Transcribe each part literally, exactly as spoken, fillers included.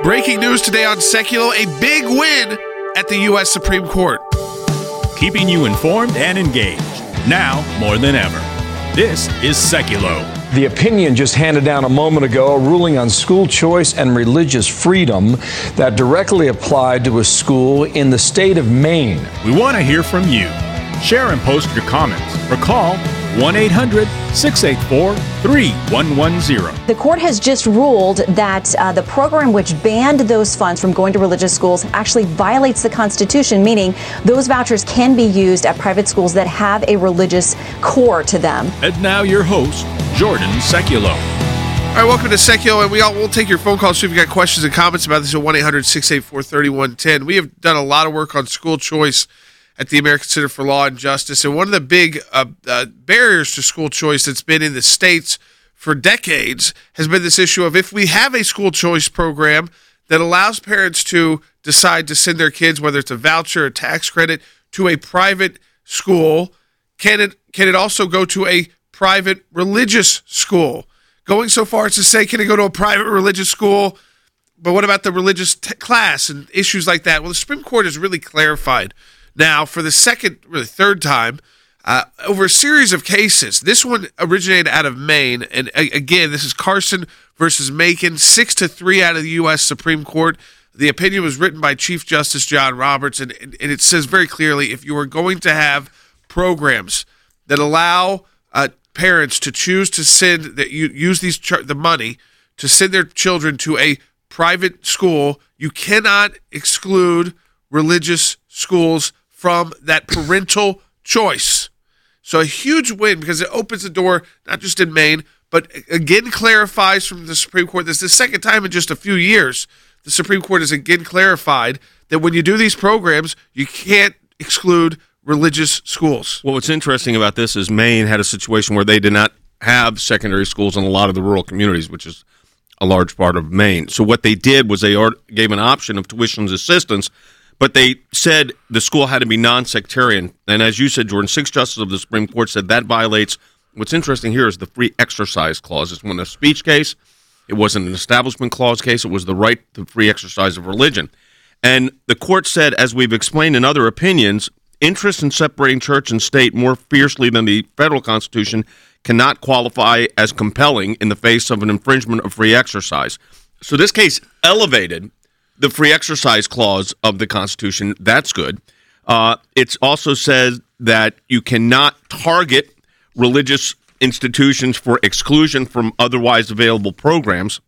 Breaking news today on Seculo, a big win at the U S Supreme Court. Keeping you informed and engaged, now more than ever. This is Seculo. The opinion just handed down a moment ago, a ruling on school choice and religious freedom that directly applied to a school in the state of Maine. We want to hear from you. Share and post your comments or call one eight hundred, six eight four, three one one zero. The court has just ruled that uh, the program which banned those funds from going to religious schools actually violates the Constitution, meaning those vouchers can be used at private schools that have a religious core to them. And now your host, Jordan Seculo. All right, welcome to Seculo, and we all, we'll take your phone calls. So if you've got questions and comments about this at one eight hundred, six eight four, three one one zero. We have done a lot of work on school choice at the American Center for Law and Justice. And one of the big uh, uh, barriers to school choice that's been in the states for decades has been this issue of if we have a school choice program that allows parents to decide to send their kids, whether it's a voucher or tax credit, to a private school, can it can it also go to a private religious school? Going so far as to say, can it go to a private religious school? But what about the religious t- class and issues like that? Well, the Supreme Court has really clarified now, for the second, really third time, uh, over a series of cases. This one originated out of Maine, and uh, again, this is Carson versus Macon, six to three out of the U S Supreme Court. The opinion was written by Chief Justice John Roberts, and, and it says very clearly, if you are going to have programs that allow uh, parents to choose to send, that you use these char- the money to send their children to a private school, you cannot exclude religious schools from that parental choice. So a huge win because it opens the door, not just in Maine, but again clarifies from the Supreme Court. This is the second time in just a few years the Supreme Court has again clarified that when you do these programs, you can't exclude religious schools. Well, what's interesting about this is Maine had a situation where they did not have secondary schools in a lot of the rural communities, which is a large part of Maine. So what they did was they gave an option of tuition assistance, but they said the school had to be non-sectarian. And as you said, Jordan, six justices of the Supreme Court said that violates. What's interesting here is the free exercise clause. It's one a speech case. It wasn't an establishment clause case. It was the right to free exercise of religion. And the court said, as we've explained in other opinions, interest in separating church and state more fiercely than the federal Constitution cannot qualify as compelling in the face of an infringement of free exercise. So this case elevated the free exercise clause of the Constitution. That's good. Uh, it also says that you cannot target religious institutions for exclusion from otherwise available programs.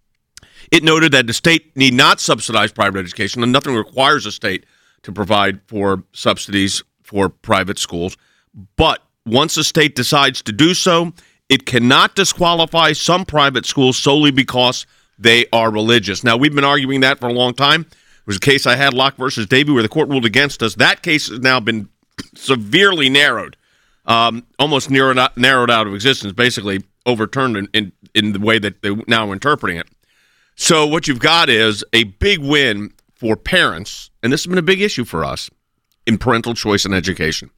It noted that the state need not subsidize private education, and nothing requires a state to provide for subsidies for private schools. But once a state decides to do so, it cannot disqualify some private schools solely because they are religious. Now, we've been arguing that for a long time. There was a case I had, Locke versus Davey, where the court ruled against us. That case has now been severely narrowed, um, almost narrowed out, narrowed out of existence, basically overturned in, in, in the way that they're now interpreting it. So what you've got is a big win for parents, and this has been a big issue for us, in parental choice in education.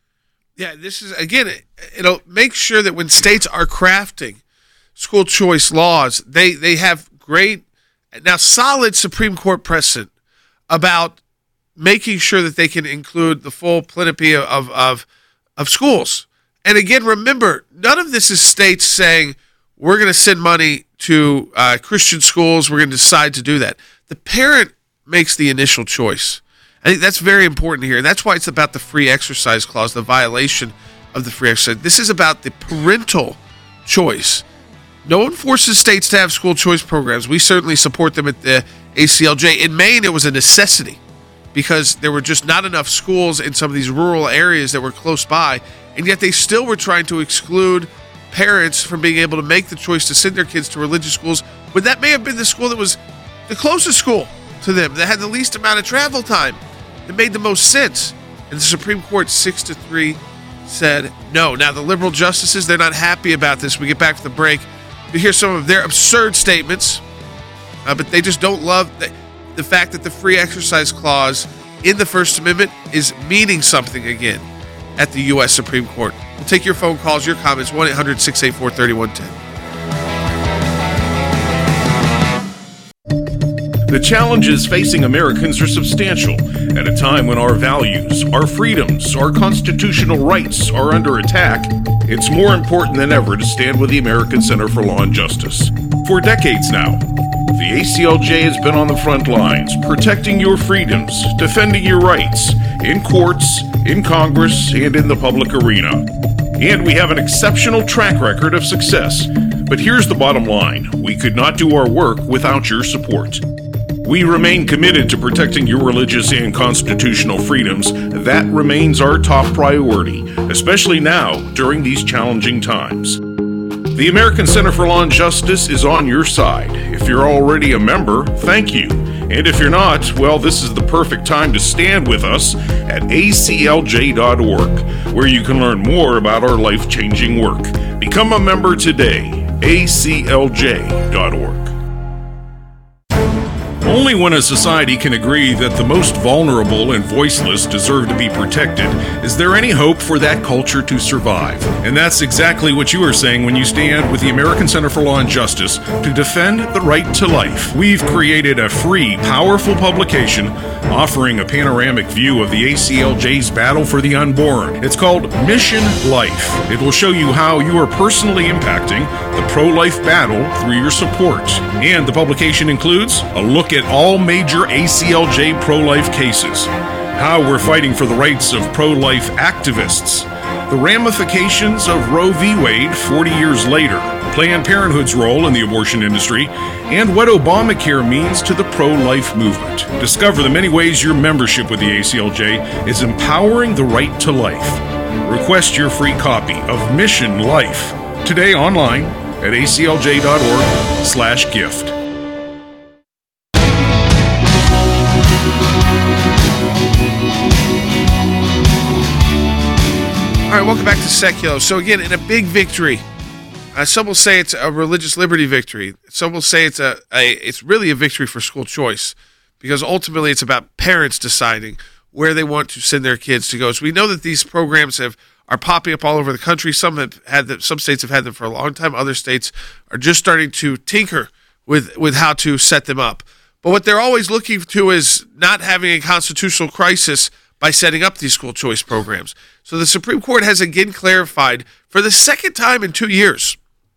Yeah, this is, again, it, it'll make sure that when states are crafting school choice laws, they, they have great, now solid Supreme Court precedent about making sure that they can include the full plenty of, of, of schools. And again, remember, none of this is states saying, we're going to send money to uh, Christian schools, we're going to decide to do that. The parent makes the initial choice. I think that's very important here. That's why it's about the free exercise clause, the violation of the free exercise. This is about the parental choice. No one forces states to have school choice programs. We certainly support them at the A C L J. In Maine, it was a necessity because there were just not enough schools in some of these rural areas that were close by, and yet they still were trying to exclude parents from being able to make the choice to send their kids to religious schools when that may have been the school that was the closest school to them, that had the least amount of travel time. It made the most sense. And the Supreme Court, six to three, said no. Now, the liberal justices, they're not happy about this. We get back to the break. You hear some of their absurd statements, uh, but they just don't love the, the fact that the free exercise clause in the First Amendment is meaning something again at the U S Supreme Court. We'll take your phone calls, your comments, one eight hundred, six eight four, three one one zero. The challenges facing Americans are substantial at a time when our values, our freedoms, our constitutional rights are under attack. It's more important than ever to stand with the American Center for Law and Justice. For decades now, the A C L J has been on the front lines, protecting your freedoms, defending your rights, in courts, in Congress, and in the public arena. And we have an exceptional track record of success. But here's the bottom line. We could not do our work without your support. We remain committed to protecting your religious and constitutional freedoms. That remains our top priority, especially now during these challenging times. The American Center for Law and Justice is on your side. If you're already a member, thank you. And if you're not, well, this is the perfect time to stand with us at A C L J dot org, where you can learn more about our life-changing work. Become a member today, A C L J dot org. Only when a society can agree that the most vulnerable and voiceless deserve to be protected is there any hope for that culture to survive. And that's exactly what you are saying when you stand with the American Center for Law and Justice to defend the right to life. We've created a free, powerful publication offering a panoramic view of the A C L J's battle for the unborn. It's called Mission Life. It will show you how you are personally impacting the pro-life battle through your support. And the publication includes a look at all major A C L J pro-life cases, how we're fighting for the rights of pro-life activists, the ramifications of Roe v. Wade forty years later, Planned Parenthood's role in the abortion industry, and what Obamacare means to the pro-life movement. Discover the many ways your membership with the A C L J is empowering the right to life. Request your free copy of Mission Life today online at A C L J dot org slash gift. All right, welcome back to Secular. So again, in a big victory, uh, some will say it's a religious liberty victory. Some will say it's a, a it's really a victory for school choice, because ultimately it's about parents deciding where they want to send their kids to go. So we know that these programs have are popping up all over the country. Some have had them, some states have had them for a long time. Other states are just starting to tinker with with how to set them up. But what they're always looking to is not having a constitutional crisis by setting up these school choice programs. So the Supreme Court has again clarified for the second time in two years,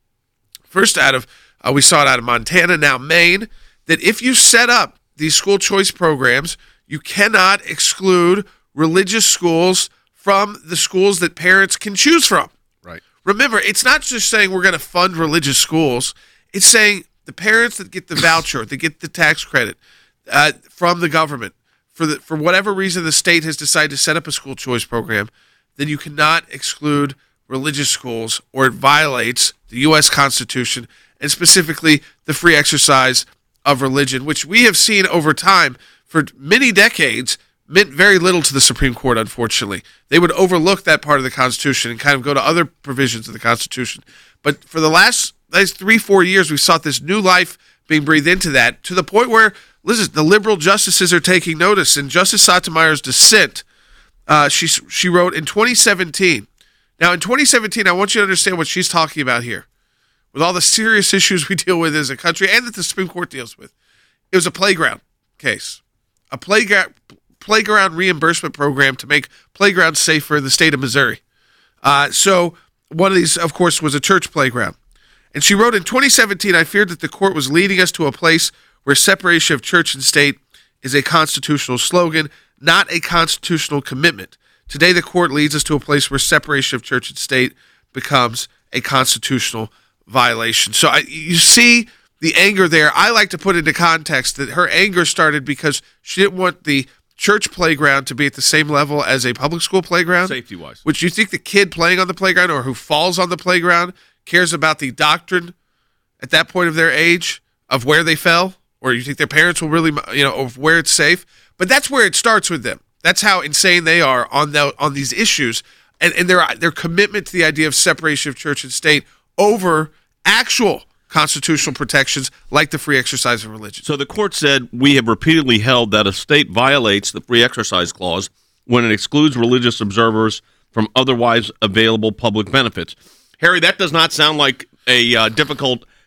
first out of, uh, we saw it out of Montana, now Maine, that if you set up these school choice programs, you cannot exclude religious schools from the schools that parents can choose from. Right. Remember, it's not just saying we're going to fund religious schools. It's saying the parents that get the voucher, that get the tax credit uh, from the government, for the, for whatever reason the state has decided to set up a school choice program, then you cannot exclude religious schools, or it violates the U S Constitution and specifically the free exercise of religion, which we have seen over time for many decades meant very little to the Supreme Court, unfortunately. They would overlook that part of the Constitution and kind of go to other provisions of the Constitution. But for the last, last three, four years, we've sought this new life being breathed into that, to the point where, listen, the liberal justices are taking notice. In Justice Sotomayor's dissent, uh, she she wrote in twenty seventeen. Now, in twenty seventeen, I want you to understand what she's talking about here. With all the serious issues we deal with as a country and that the Supreme Court deals with, it was a playground case, a playground playground reimbursement program to make playgrounds safer in the state of Missouri. Uh, so one of these, of course, was a church playground. And she wrote in twenty seventeen, I feared that the court was leading us to a place where separation of church and state is a constitutional slogan, not a constitutional commitment. Today, the court leads us to a place where separation of church and state becomes a constitutional violation. So I, you see the anger there. I like to put into context that her anger started because she didn't want the church playground to be at the same level as a public school playground. Safety-wise. Which you think the kid playing on the playground or who falls on the playground cares about the doctrine at that point of their age of where they fell? Or you think their parents will really, you know, of where it's safe? But that's where it starts with them. That's how insane they are on the, on these issues, and and their their commitment to the idea of separation of church and state over actual constitutional protections like the free exercise of religion. So the court said, we have repeatedly held that a state violates the free exercise clause when it excludes religious observers from otherwise available public benefits. Harry, that does not sound like a uh, difficult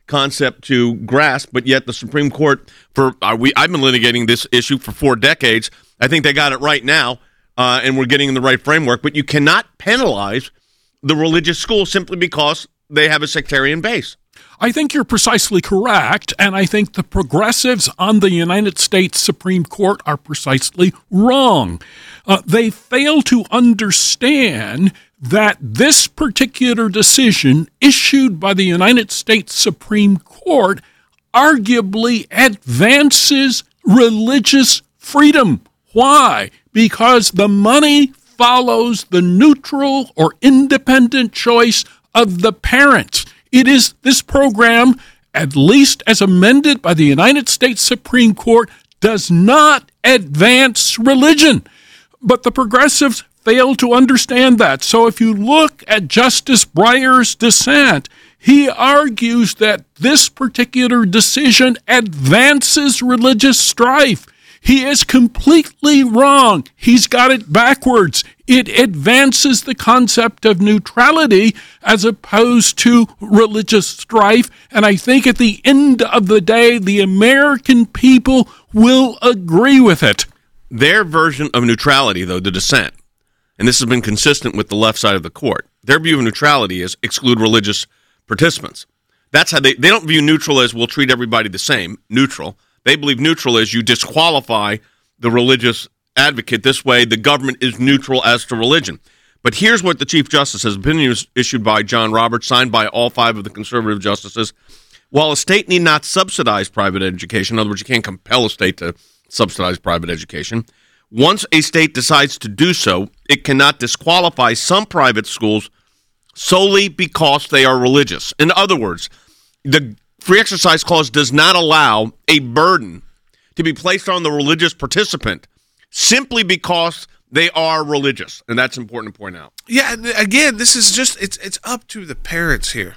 concept to grasp, but yet the Supreme Court, for uh, we I've been litigating this issue for four decades. I think they got it right now, uh, and we're getting in the right framework. But you cannot penalize the religious school simply because they have a sectarian base. I think you're precisely correct, and I think the progressives on the United States Supreme Court are precisely wrong. Uh, they fail to understand that this particular decision issued by the United States Supreme Court arguably advances religious freedom. Why? Because the money follows the neutral or independent choice of the parents. It is this program, at least as amended by the United States Supreme Court, does not advance religion. But the progressives fail to understand that. So if you look at Justice Breyer's dissent, he argues that this particular decision advances religious strife. He is completely wrong. He's got it backwards. It advances the concept of neutrality as opposed to religious strife. And I think at the end of the day, the American people will agree with it. Their version of neutrality, though, the dissent, and this has been consistent with the left side of the court, their view of neutrality is exclude religious participants. That's how they, they don't view neutral as we'll treat everybody the same, neutral. They believe neutral is you disqualify the religious advocate. This way, the government is neutral as to religion. But here's what the Chief Justice has opinion was issued by John Roberts, signed by all five of the conservative justices. While a state need not subsidize private education, in other words, you can't compel a state to subsidize private education, once a state decides to do so, it cannot disqualify some private schools solely because they are religious. In other words, the Free Exercise Clause does not allow a burden to be placed on the religious participant simply because they are religious, and that's important to point out. Yeah, and again, this is just, it's it's up to the parents here.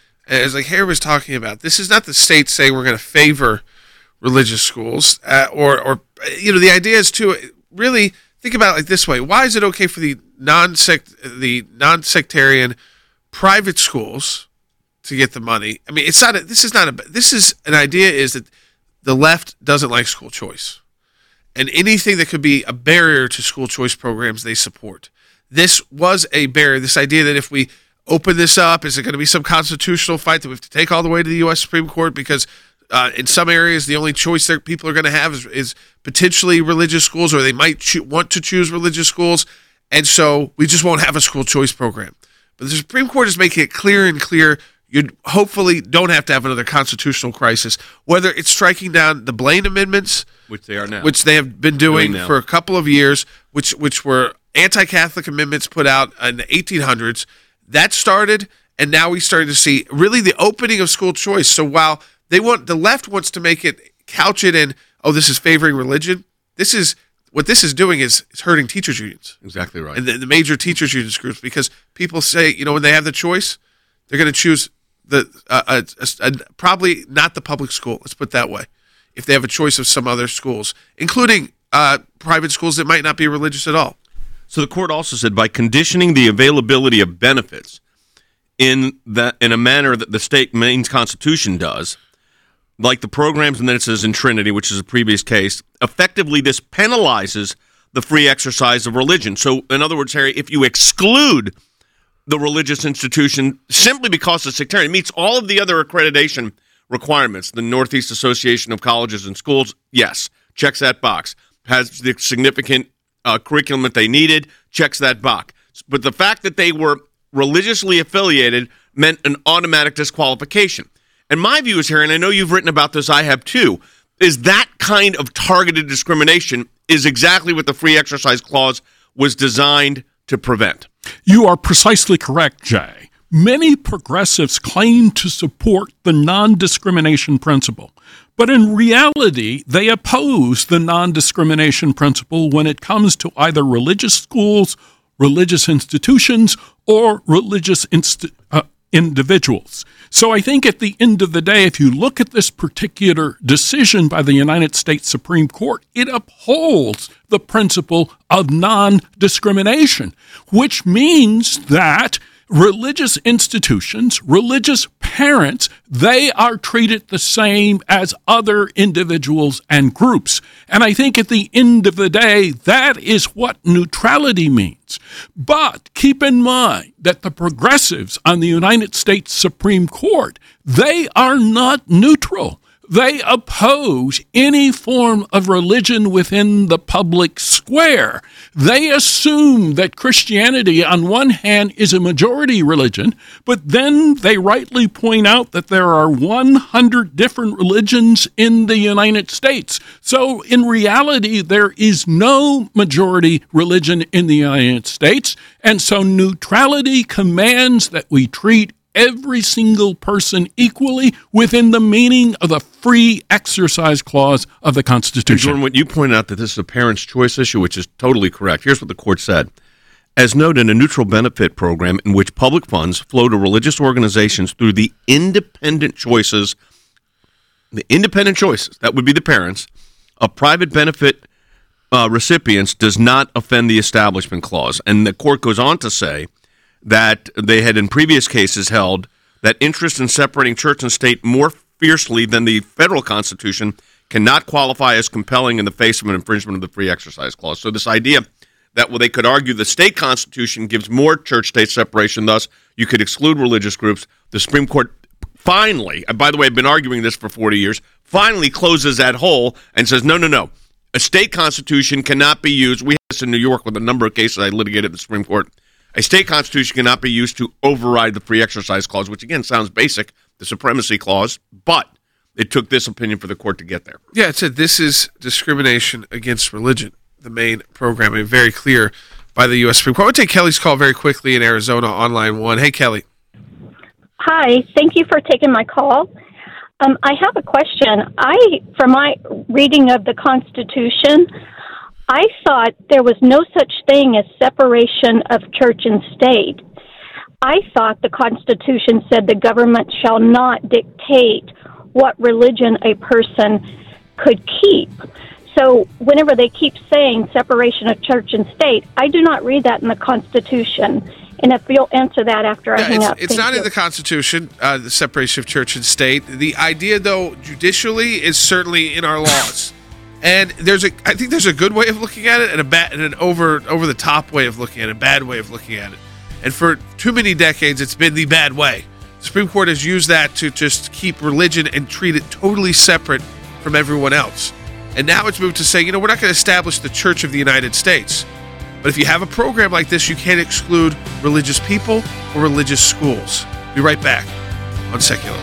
As like Harry was talking about, this is not the state saying we're going to favor religious schools, uh, or, or, you know, the idea is to really think about it like this way. Why is it okay for the non-sect, the non-sectarian private schools to get the money? I mean, it's not, a, this is not a, this is an idea is that the left doesn't like school choice. And anything that could be a barrier to school choice programs, they support. This was a barrier, this idea that if we open this up, is it going to be some constitutional fight that we have to take all the way to the U S Supreme Court because uh, in some areas the only choice that people are going to have is, is potentially religious schools, or they might cho- want to choose religious schools, and so we just won't have a school choice program. But the Supreme Court is making it clear and clear you hopefully don't have to have another constitutional crisis, whether it's striking down the Blaine amendments, which they are now, which they have been doing, doing for a couple of years, which which were anti-Catholic amendments put out in the eighteen hundreds. That started, and now we started to see really the opening of school choice. So while they want, the left wants to make it, couch it in, oh, this is favoring religion, this is, what this is doing is, is hurting teachers' unions. Exactly right. And the, the major teachers' unions groups, because people say, you know, when they have the choice, they're going to choose the uh, a, a, a, probably not the public school, let's put it that way, if they have a choice of some other schools, including uh, private schools that might not be religious at all. So the court also said by conditioning the availability of benefits in that in a manner that the state Maine's Constitution does, like the programs, and then it says in Trinity, which is a previous case, effectively this penalizes the free exercise of religion. So in other words, Harry, if you exclude the religious institution simply because it's sectarian, it meets all of the other accreditation requirements, the Northeast Association of Colleges and Schools, yes, checks that box. Has the significant uh, curriculum that they needed, checks that box. But the fact that they were religiously affiliated meant an automatic disqualification. And my view is here, and I know you've written about this, I have too, is that kind of targeted discrimination is exactly what the Free Exercise Clause was designed to prevent. You are precisely correct, Jay. Many progressives claim to support the non-discrimination principle, but in reality, they oppose the non-discrimination principle when it comes to either religious schools, religious institutions, or religious inst- uh, individuals. So I think at the end of the day, if you look at this particular decision by the United States Supreme Court, it upholds the principle of non-discrimination, which means that religious institutions, religious parents, they are treated the same as other individuals and groups. And I think at the end of the day, that is what neutrality means. But keep in mind that the progressives on the United States Supreme Court, they are not neutral. They oppose any form of religion within the public square. They assume that Christianity, on one hand, is a majority religion, but then they rightly point out that there are one hundred different religions in the United States. So in reality, there is no majority religion in the United States, and so neutrality commands that we treat every single person equally within the meaning of the free exercise clause of the Constitution. Jordan, when you point out that this is a parent's choice issue, which is totally correct, here's what the court said. As noted, a neutral benefit program in which public funds flow to religious organizations through the independent choices, the independent choices, that would be the parents, of private benefit uh, recipients does not offend the Establishment Clause. And the court goes on to say that they had in previous cases held that interest in separating church and state more fiercely than the federal Constitution cannot qualify as compelling in the face of an infringement of the Free Exercise Clause. So this idea that well, they could argue the state constitution gives more church-state separation, thus you could exclude religious groups, the Supreme Court finally, and by the way, I've been arguing this for forty years, finally closes that hole and says, no, no, no, a state constitution cannot be used. We had this in New York with a number of cases I litigated at the Supreme Court. A state constitution cannot be used to override the Free Exercise Clause, which again sounds basic, the Supremacy Clause, but it took this opinion for the court to get there. Yeah, it said this is discrimination against religion, the main program, and very clear by the U S Supreme Court. I want to take Kelly's call very quickly in Arizona on line one. Hey, Kelly. Hi, thank you for taking my call. Um, I have a question. I, from my reading of the Constitution, I thought there was no such thing as separation of church and state. I thought the Constitution said the government shall not dictate what religion a person could keep. So whenever they keep saying separation of church and state, I do not read that in the Constitution. And if you'll answer that after I yeah, hang it's, up. It's not you. in the Constitution, uh, the separation of church and state. The idea, though, judicially is certainly in our laws. And there's a, I think there's a good way of looking at it and a bad, and an over over the top way of looking at it, a bad way of looking at it. And for too many decades, it's been the bad way. The Supreme Court has used that to just keep religion and treat it totally separate from everyone else. And now it's moved to say, you know, we're not going to establish the Church of the United States. But if you have a program like this, you can't exclude religious people or religious schools. Be right back on Secular.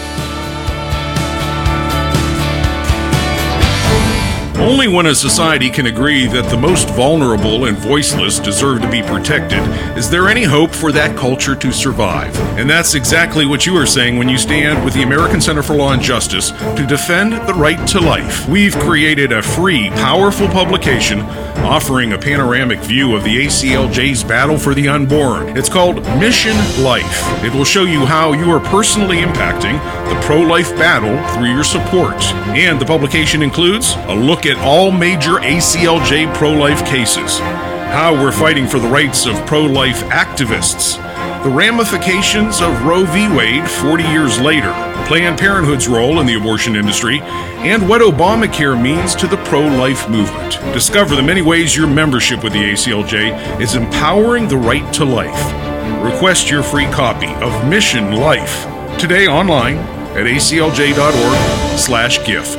Only when a society can agree that the most vulnerable and voiceless deserve to be protected is there any hope for that culture to survive. And that's exactly what you are saying when you stand with the American Center for Law and Justice to defend the right to life. We've created a free, powerful publication offering a panoramic view of the A C L J's battle for the unborn. It's called Mission Life. It will show you how you are personally impacting the pro-life battle through your support. And the publication includes a look at all major A C L J pro-life cases, how we're fighting for the rights of pro-life activists, the ramifications of Roe v. Wade forty years later, Planned Parenthood's role in the abortion industry, and what Obamacare means to the pro-life movement. Discover the many ways your membership with the A C L J is empowering the right to life. Request your free copy of Mission Life today online at A C L J dot org slash gift.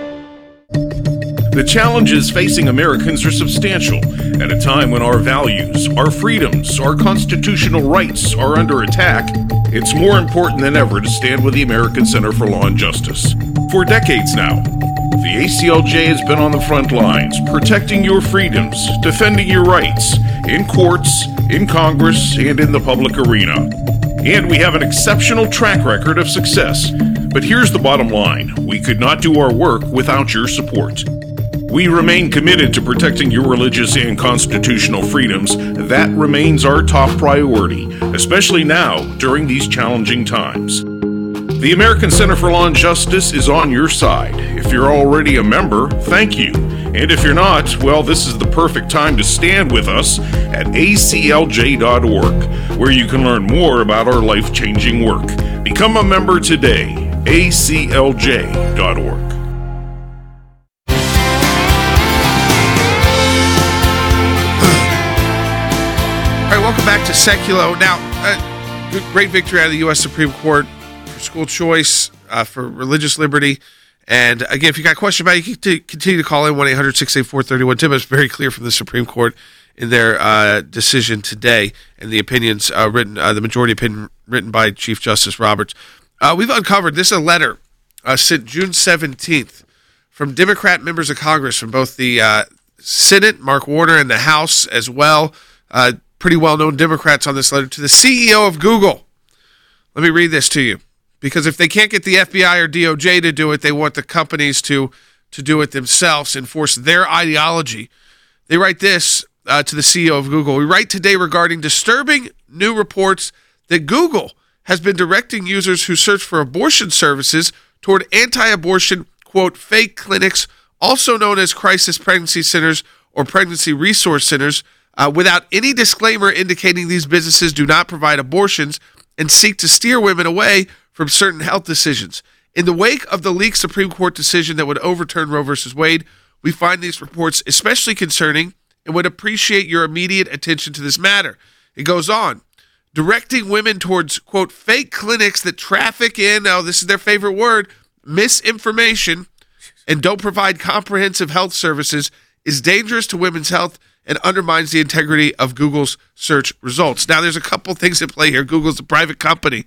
The challenges facing Americans are substantial. At a time when our values, our freedoms, our constitutional rights are under attack, it's more important than ever to stand with the American Center for Law and Justice. For decades now, the A C L J has been on the front lines, protecting your freedoms, defending your rights, in courts, in Congress, and in the public arena. And we have an exceptional track record of success. But here's the bottom line. We could not do our work without your support. We remain committed to protecting your religious and constitutional freedoms. That remains our top priority, especially now during these challenging times. The American Center for Law and Justice is on your side. If you're already a member, thank you. And if you're not, well, this is the perfect time to stand with us at A C L J dot org, where you can learn more about our life-changing work. Become a member today, A C L J dot org. All right, welcome back to Seculo. Now, uh, good, great victory out of the U S Supreme Court for school choice, uh, for religious liberty. And again, if you got a question about it, you can continue to call in one eight hundred six eight four three one ten. It's very clear from the Supreme Court in their uh, decision today and the opinions uh, written, uh, the majority opinion written by Chief Justice Roberts. Uh, we've uncovered, this is a letter uh, sent June seventeenth from Democrat members of Congress from both the uh, Senate, Mark Warner, and the House as well. Uh, pretty well-known Democrats on this letter to the C E O of Google. Let me read this to you, because if they can't get the F B I or D O J to do it, they want the companies to, to do it themselves, enforce their ideology. They write this uh, to the C E O of Google. We write today regarding disturbing new reports that Google has been directing users who search for abortion services toward anti-abortion, quote, fake clinics, also known as crisis pregnancy centers or pregnancy resource centers, Uh, without any disclaimer indicating these businesses do not provide abortions and seek to steer women away from certain health decisions. In the wake of the leaked Supreme Court decision that would overturn Roe versus Wade, we find these reports especially concerning and would appreciate your immediate attention to this matter. It goes on, directing women towards, quote, fake clinics that traffic in, oh, this is their favorite word, misinformation, and don't provide comprehensive health services is dangerous to women's health and undermines the integrity of Google's search results. Now, there's a couple things at play here. Google's a private company.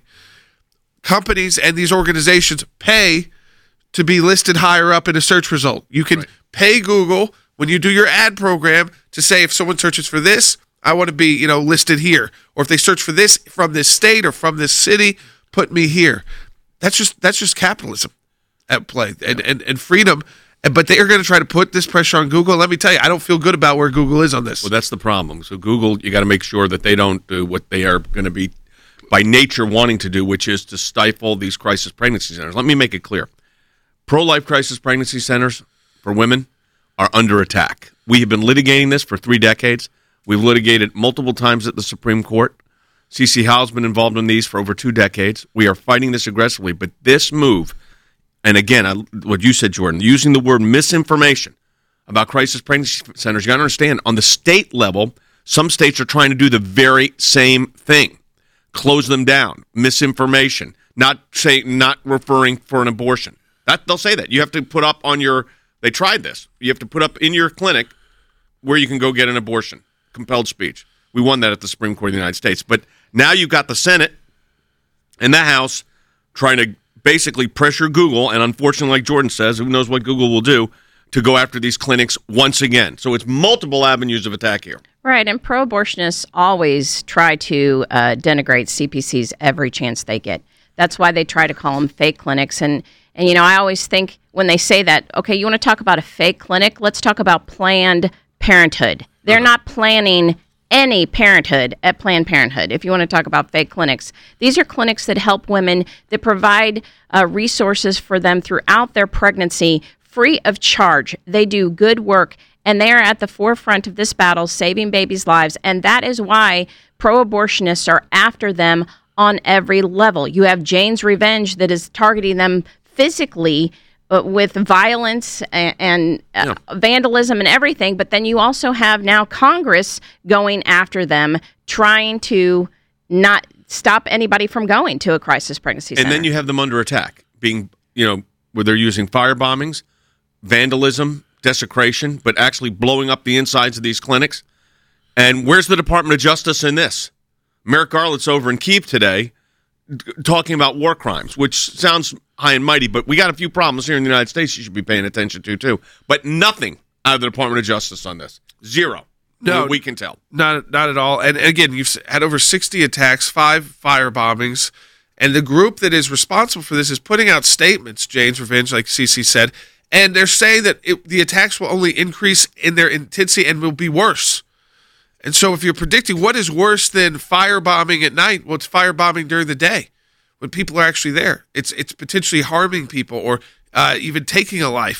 Companies and these organizations pay to be listed higher up in a search result. You can right. pay Google when you do your ad program to say, if someone searches for this, I want to be, you know, listed here. Or if they search for this from this state or from this city, put me here. That's just that's just capitalism at play and, and, and freedom. But they are going to try to put this pressure on Google. Let me tell you, I don't feel good about where Google is on this. Well, that's the problem. So Google, you got to make sure that they don't do what they are going to be by nature wanting to do, which is to stifle these crisis pregnancy centers. Let me make it clear. Pro-life crisis pregnancy centers for women are under attack. We have been litigating this for three decades. We've litigated multiple times at the Supreme Court. C C Howe's been involved in these for over two decades. We are fighting this aggressively, but this move, and again, I, what you said, Jordan, using the word misinformation about crisis pregnancy centers, you got to understand, on the state level, some states are trying to do the very same thing. Close them down. Misinformation. Not say, not referring for an abortion. That they'll say that. You have to put up on your, they tried this. You have to put up in your clinic where you can go get an abortion. Compelled speech. We won that at the Supreme Court of the United States. But now you've got the Senate and the House trying to basically pressure Google, and unfortunately, like Jordan says, who knows what Google will do, to go after these clinics once again. So it's multiple avenues of attack here. Right, and pro-abortionists always try to uh, denigrate C P Cs every chance they get. That's why they try to call them fake clinics. And, and you know, I always think when they say that, okay, you want to talk about a fake clinic? Let's talk about Planned Parenthood. They're uh-huh. not planning any parenthood at Planned Parenthood, if you want to talk about fake clinics. These are clinics that help women, that provide uh, resources for them throughout their pregnancy, free of charge. They do good work, and they are at the forefront of this battle, saving babies' lives, and that is why pro-abortionists are after them on every level. You have Jane's Revenge that is targeting them physically uh, with violence and, and uh, yeah. vandalism and everything, but then you also have now Congress going after them, trying to not stop anybody from going to a crisis pregnancy center. And then you have them under attack, being, you know, where they're using fire bombings, vandalism, desecration, but actually blowing up the insides of these clinics. And where's the Department of Justice in this? Merrick Garland's over in Kyiv today talking about war crimes, which sounds high and mighty, but we got a few problems here in the United States you should be paying attention to, too. But nothing out of the Department of Justice on this. Zero. No, we can tell. Not, not at all. And again, you've had over sixty attacks, five fire bombings, and the group that is responsible for this is putting out statements, Jane's Revenge, like Cece said, and they're saying that it, the attacks will only increase in their intensity and will be worse. And so if you're predicting what is worse than firebombing at night, well, it's firebombing during the day when people are actually there. It's it's potentially harming people or uh, even taking a life.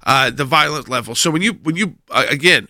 uh, the violent level. So when you when you uh, again,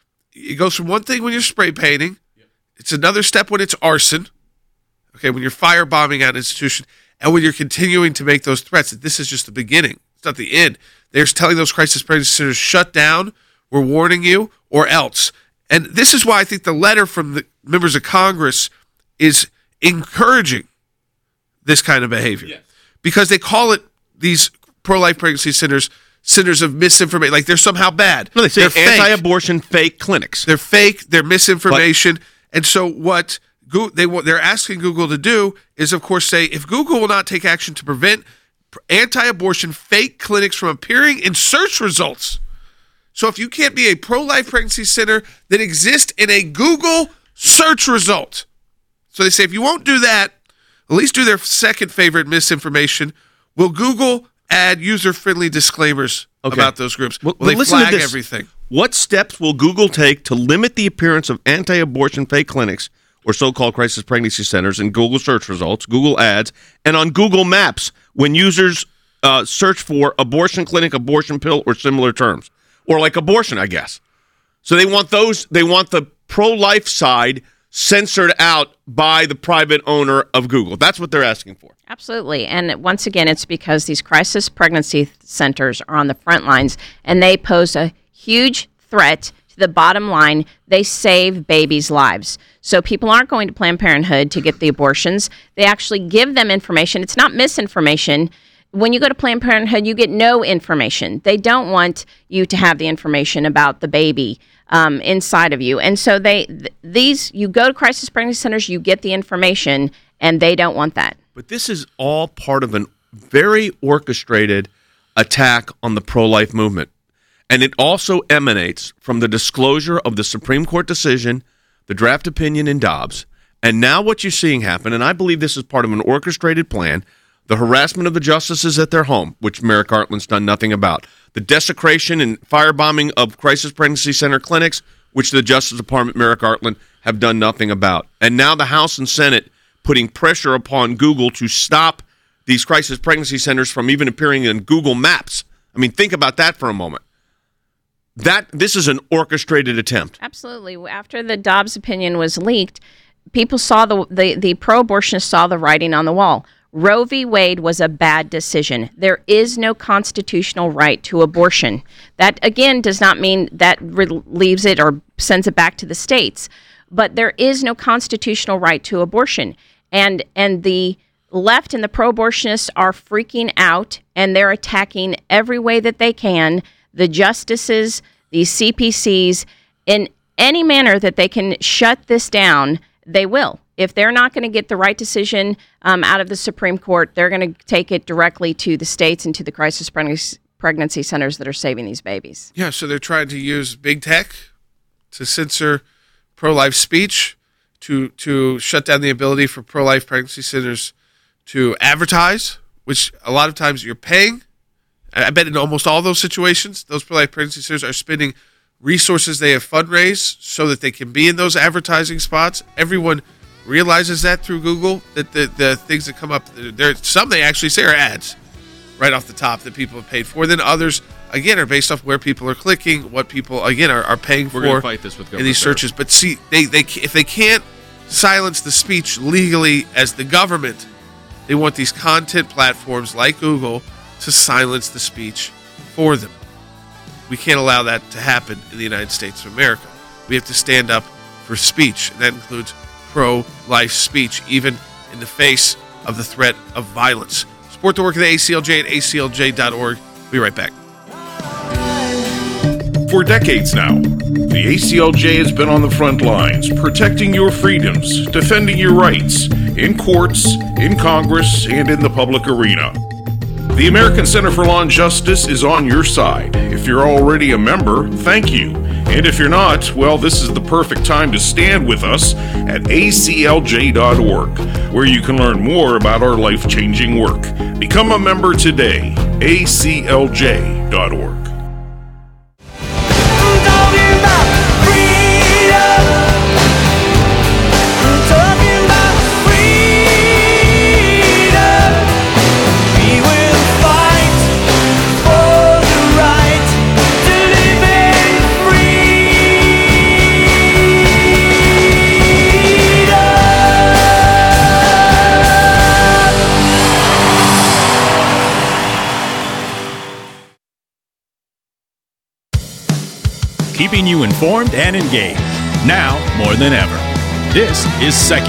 it goes from one thing when you're spray painting, it's another step when it's arson. Okay, when you're firebombing at an institution, and when you're continuing to make those threats. This is just the beginning. It's not the end. They're telling those crisis pregnancy centers, shut down. We're warning you, or else. And this is why I think the letter from the members of Congress is encouraging this kind of behavior. Yes. Because they call it, these pro-life pregnancy centers, centers of misinformation. Like they're somehow bad. No, they say they're anti-abortion fake. fake clinics. They're fake. They're misinformation. But, and so what they, what they're asking Google to do is, of course, say, if Google will not take action to prevent anti-abortion fake clinics from appearing in search results. So if you can't be a pro-life pregnancy center that exists in a Google search result. So they say, if you won't do that, at least do their second favorite, misinformation. Will Google add user-friendly disclaimers okay. about those groups? Will well, they listen flag to this. everything? What steps will Google take to limit the appearance of anti-abortion fake clinics or so-called crisis pregnancy centers in Google search results, Google Ads, and on Google Maps when users uh, search for abortion clinic, abortion pill, or similar terms? Or like abortion, I guess. So they want those, they want the pro-life side censored out by the private owner of Google. That's what they're asking for. Absolutely. And once again, it's because these crisis pregnancy centers are on the front lines, and they pose a huge threat to the bottom line. They save babies' lives. So people aren't going to Planned Parenthood to get the abortions. They actually give them information. It's not misinformation. When you go to Planned Parenthood, you get no information. They don't want you to have the information about the baby um, inside of you. And so they th- these you go to crisis pregnancy centers, you get the information, and they don't want that. But this is all part of a very orchestrated attack on the pro-life movement. And it also emanates from the disclosure of the Supreme Court decision, the draft opinion in Dobbs, and now what you're seeing happen, and I believe this is part of an orchestrated plan, the harassment of the justices at their home, which Merrick Garland's done nothing about. The desecration and firebombing of crisis pregnancy center clinics, which the Justice Department, Merrick Garland, have done nothing about. And now the House and Senate putting pressure upon Google to stop these crisis pregnancy centers from even appearing in Google Maps. I mean, think about that for a moment. That this is an orchestrated attempt. Absolutely. After the Dobbs opinion was leaked, people saw the the, the pro-abortionists saw the writing on the wall. Roe v. Wade was a bad decision. There is no constitutional right to abortion. That, again, does not mean that relieves it or sends it back to the states. But there is no constitutional right to abortion. And and the left and the pro-abortionists are freaking out, and they're attacking every way that they can, the justices, the C P Cs, in any manner that they can shut this down, they will. If they're not going to get the right decision um, out of the Supreme Court, they're going to take it directly to the states and to the crisis pregnancy centers that are saving these babies. Yeah, so they're trying to use big tech to censor pro-life speech, to to shut down the ability for pro-life pregnancy centers to advertise, which a lot of times you're paying. I bet in almost all those situations, those pro-life pregnancy centers are spending resources they have fundraised so that they can be in those advertising spots. Everyone realizes that through Google, that the, the things that come up, there some they actually say are ads right off the top that people have paid for. Then others, again, are based off where people are clicking, what people, again, are, are paying We're for gonna fight this with in these searches. But see, they, they if they can't silence the speech legally as the government, they want these content platforms like Google to silence the speech for them. We can't allow that to happen in the United States of America. We have to stand up for speech, and that includes pro-life speech, even in the face of the threat of violence. Support the work of the A C L J at A C L J dot org. We'll be right back. For decades now, the A C L J has been on the front lines, protecting your freedoms, defending your rights, in courts, in Congress, and in the public arena. The American Center for Law and Justice is on your side. If you're already a member, thank you. And if you're not, well, this is the perfect time to stand with us at A C L J dot org, where you can learn more about our life-changing work. Become a member today, A C L J dot org. keeping you informed and engaged. Now more than ever. This is Seculo.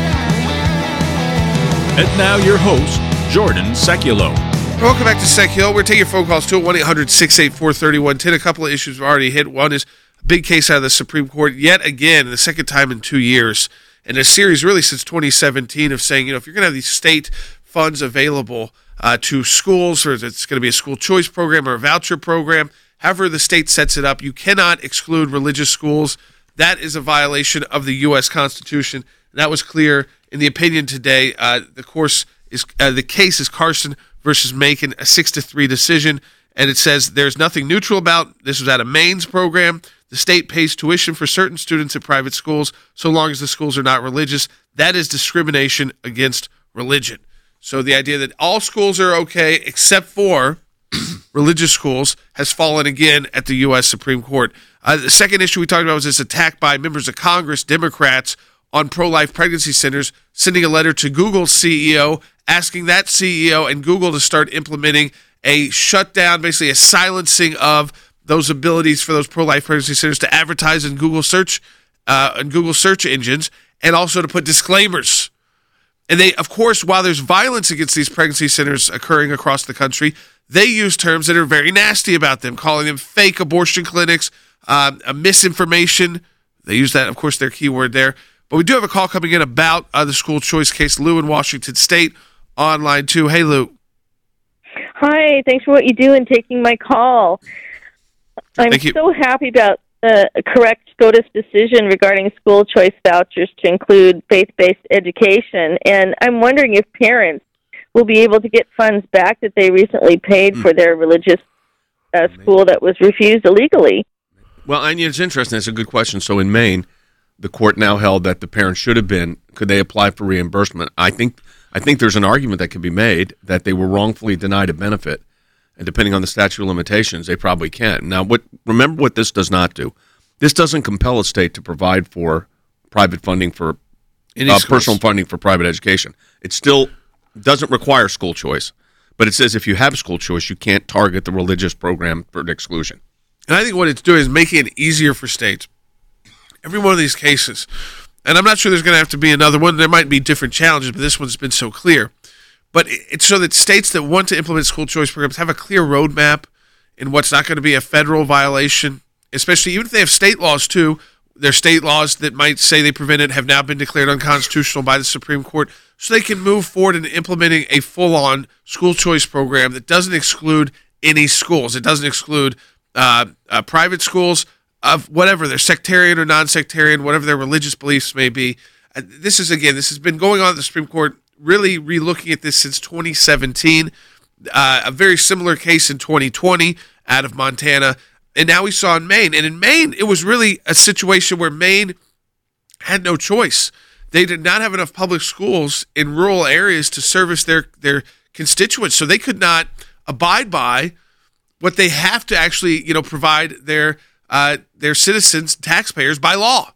And now your host, Jordan Seculo. Welcome back to Seculo. We're taking your phone calls to one eight hundred six eight four three one one zero. A couple of issues we've already hit. One is a big case out of the Supreme Court yet again, the second time in two years, and a series really since twenty seventeen of saying, you know, if you're going to have these state funds available uh, to schools, or it's going to be a school choice program or a voucher program, however the state sets it up, you cannot exclude religious schools. That is a violation of the U S Constitution. And that was clear in the opinion today. Uh, the course is uh, the case is Carson versus Macon, a six to three decision, and it says there's nothing neutral about. This was at a Maine's program. The state pays tuition for certain students at private schools so long as the schools are not religious. That is discrimination against religion. So the idea that all schools are okay except for religious schools has fallen again at the U S Supreme Court. Uh, the second issue we talked about was this attack by members of Congress, Democrats, on pro-life pregnancy centers, sending a letter to Google's C E O, asking that C E O and Google to start implementing a shutdown, basically a silencing of those abilities for those pro-life pregnancy centers to advertise in Google search, uh, in Google search engines, and also to put disclaimers. And they, of course, while there's violence against these pregnancy centers occurring across the country, they use terms that are very nasty about them, calling them fake abortion clinics, uh, a misinformation. They use that, of course, their keyword there. But we do have a call coming in about uh, the school choice case. Lou in Washington State on line two. Hey, Lou. Hi, thanks for what you do and taking my call. I'm Thank you. so happy about the correct SCOTUS decision regarding school choice vouchers to include faith-based education. And I'm wondering if parents will be able to get funds back that they recently paid mm. for their religious uh, school that was refused illegally. Well, Anya, it's interesting. It's a good question. So in Maine, the court now held that the parents should have been, could they apply for reimbursement? I think I think there's an argument that could be made that they were wrongfully denied a benefit, and depending on the statute of limitations, they probably can. Now, what remember what this does not do. This doesn't compel a state to provide for private funding for uh, personal funding for private education. It still doesn't require school choice, but it says if you have school choice, you can't target the religious program for exclusion. And I think what it's doing is making it easier for states. Every one of these cases, and I'm not sure there's going to have to be another one. There might be different challenges, but this one's been so clear. But it's so that states that want to implement school choice programs have a clear roadmap in what's not going to be a federal violation, especially even if they have state laws too. Their state laws that might say they prevent it have now been declared unconstitutional by the Supreme Court, so they can move forward in implementing a full-on school choice program that doesn't exclude any schools. It doesn't exclude uh, uh, private schools, of whatever, they're sectarian or non-sectarian, whatever their religious beliefs may be. Uh, this is, again, this has been going on at the Supreme Court, really re-looking at this since twenty seventeen. Uh, a very similar case in twenty twenty out of Montana. And now we saw in Maine. And in Maine, it was really a situation where Maine had no choice. They did not have enough public schools in rural areas to service their, their constituents. So they could not abide by what they have to actually, you know, provide their Uh, their citizens, taxpayers, by law.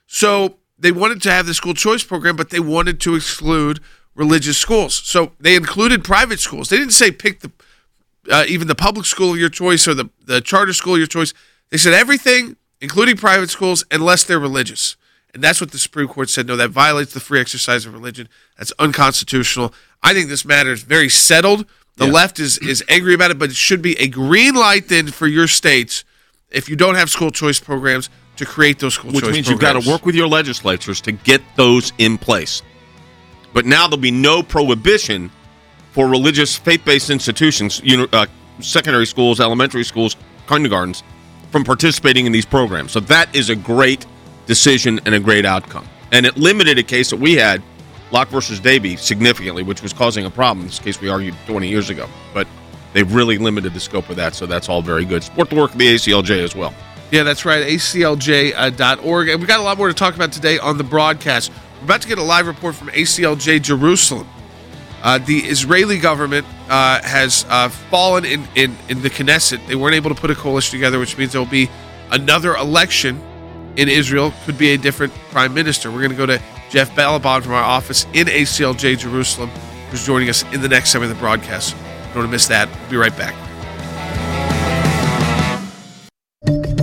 So they wanted to have the school choice program, but they wanted to exclude religious schools. So they included private schools. They didn't say pick the uh, even the public school of your choice or the, the charter school of your choice. They said everything, including private schools, unless they're religious. And that's what the Supreme Court said. No, that violates the free exercise of religion. That's unconstitutional. I think this matter is very settled. The yeah. left is, is angry about it, but it should be a green light then for your states, if you don't have school choice programs, to create those school Which choice means programs. You've got to work with your legislatures to get those in place. But now there'll be no prohibition for religious faith-based institutions, you know, uh, secondary schools, elementary schools, kindergartens, from participating in these programs. So that is a great decision and a great outcome. And it limited a case that we had, Locke versus Davie, significantly, which was causing a problem. This case we argued twenty years ago. But they've really limited the scope of that, so that's all very good. Support the work of the A C L J as well. Yeah, that's right, A C L J dot org. And we've got a lot more to talk about today on the broadcast. We're about to get a live report from A C L J Jerusalem. Uh, the Israeli government uh, has uh, fallen in, in, in the Knesset. They weren't able to put a coalition together, which means there will be another election in Israel. Could be a different prime minister. We're going to go to Jeff Balaban from our office in A C L J Jerusalem, who's joining us in the next segment of the broadcast. Don't want to miss that. We'll be right back.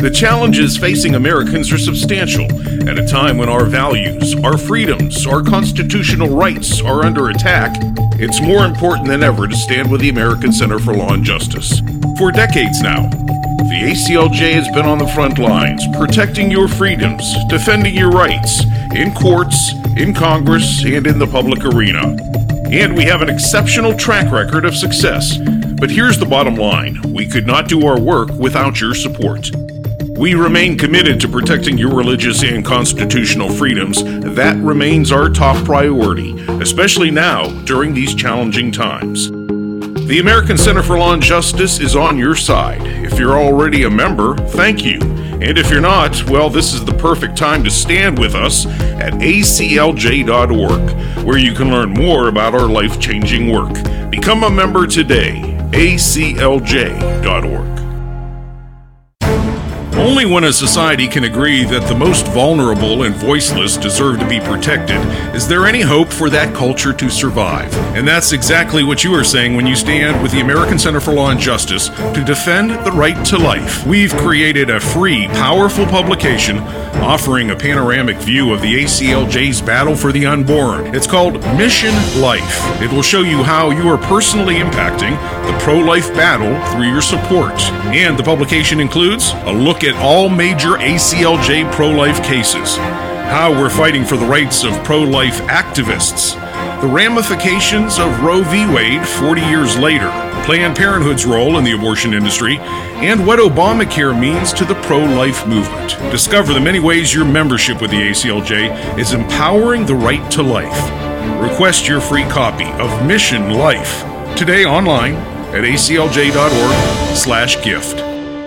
The challenges facing Americans are substantial at a time when our values, our freedoms, our constitutional rights are under attack. It's more important than ever to stand with the American Center for Law and Justice. For decades now, the A C L J has been on the front lines, protecting your freedoms, defending your rights, in courts, in Congress, and in the public arena. And we have an exceptional track record of success. But here's the bottom line. We could not do our work without your support. We remain committed to protecting your religious and constitutional freedoms. That remains our top priority, especially now during these challenging times. The American Center for Law and Justice is on your side. If you're already a member, thank you. And if you're not, well, this is the perfect time to stand with us at A C L J dot org, where you can learn more about our life-changing work. Become a member today, A C L J dot org. Only when a society can agree that the most vulnerable and voiceless deserve to be protected is there any hope for that culture to survive. And that's exactly what you are saying when you stand with the American Center for Law and Justice to defend the right to life. We've created a free, powerful publication offering a panoramic view of the A C L J's battle for the unborn. It's called Mission Life. It will show you how you are personally impacting the pro-life battle through your support. And the publication includes a look at all major A C L J pro-life cases, how we're fighting for the rights of pro-life activists, the ramifications of Roe v. Wade forty years later, Planned Parenthood's role in the abortion industry, and what Obamacare means to the pro-life movement. Discover the many ways your membership with the A C L J is empowering the right to life. Request your free copy of Mission Life today online at A C L J dot org slash gift.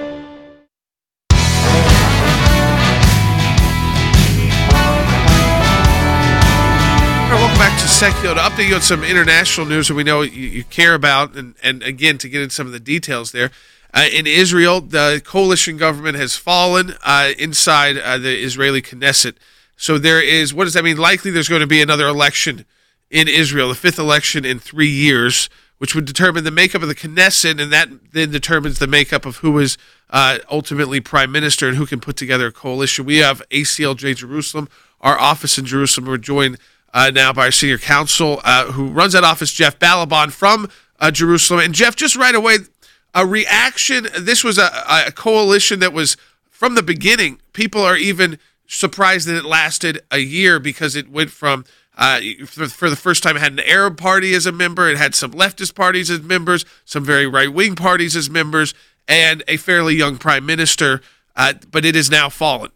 Back to Secular to update you on some international news that we know you, you care about, and, and again to get into some of the details there. Uh, in Israel, the coalition government has fallen uh, inside uh, the Israeli Knesset. So there is, what does that mean? Likely there's going to be another election in Israel, the fifth election in three years, which would determine the makeup of the Knesset, and that then determines the makeup of who is uh, ultimately prime minister and who can put together a coalition. We have A C L J Jerusalem, our office in Jerusalem. We're joined Uh, now by our senior counsel uh, who runs that office, Jeff Balaban from uh, Jerusalem. And Jeff, just right away, a reaction. This was a, a coalition that was from the beginning. People are even surprised that it lasted a year because it went from, uh, for, for the first time, it had an Arab party as a member. It had some leftist parties as members, some very right-wing parties as members, and a fairly young prime minister. Uh, but it has now fallen.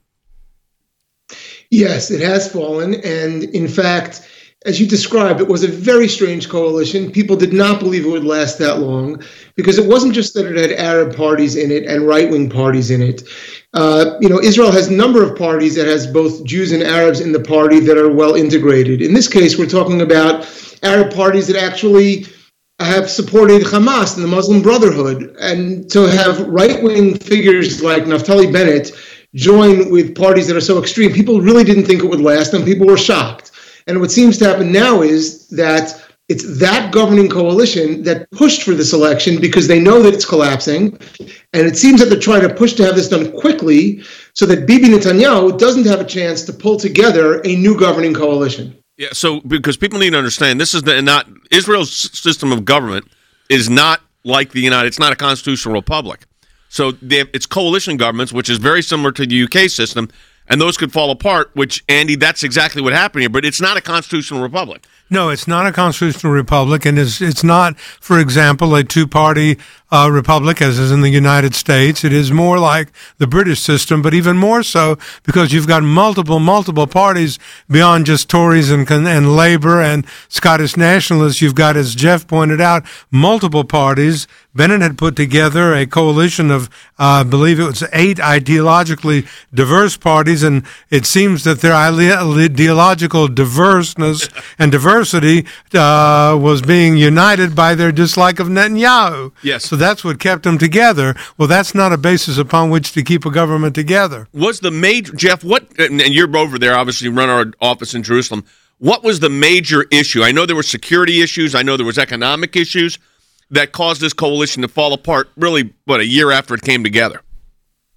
Yes, it has fallen. And in fact, as you described, it was a very strange coalition. People did not believe it would last that long because it wasn't just that it had Arab parties in it and right-wing parties in it. Uh, you know, Israel has a number of parties that has both Jews and Arabs in the party that are well integrated. In this case, we're talking about Arab parties that actually have supported Hamas and the Muslim Brotherhood. And to have right-wing figures like Naftali Bennett join with parties that are so extreme, people really didn't think it would last, and people were shocked. And what seems to happen now is that it's that governing coalition that pushed for this election because they know that it's collapsing, and it seems that they're trying to push to have this done quickly so that Bibi Netanyahu doesn't have a chance to pull together a new governing coalition. Yeah, so because people need to understand, this is the, not Israel's system of government is not like the United. It's not a constitutional republic. So they, it's coalition governments, which is very similar to the U K system, and those could fall apart, which, Andy, that's exactly what happened here. But it's not a constitutional republic. No, it's not a constitutional republic, and it's, it's not, for example, a two-party uh, republic, as is in the United States. It is more like the British system, but even more so because you've got multiple, multiple parties beyond just Tories and, and Labour and Scottish nationalists. You've got, as Jeff pointed out, multiple parties. Bennett had put together a coalition of, uh, I believe it was eight ideologically diverse parties, and it seems that their ideological diverseness and diversity uh, was being united by their dislike of Netanyahu. Yes. So that's what kept them together. Well, that's not a basis upon which to keep a government together. Was the major, Jeff, what, and you're over there, obviously, you run our office in Jerusalem. What was the major issue? I know there were security issues. I know there was economic issues that caused this coalition to fall apart really, what, a year after it came together?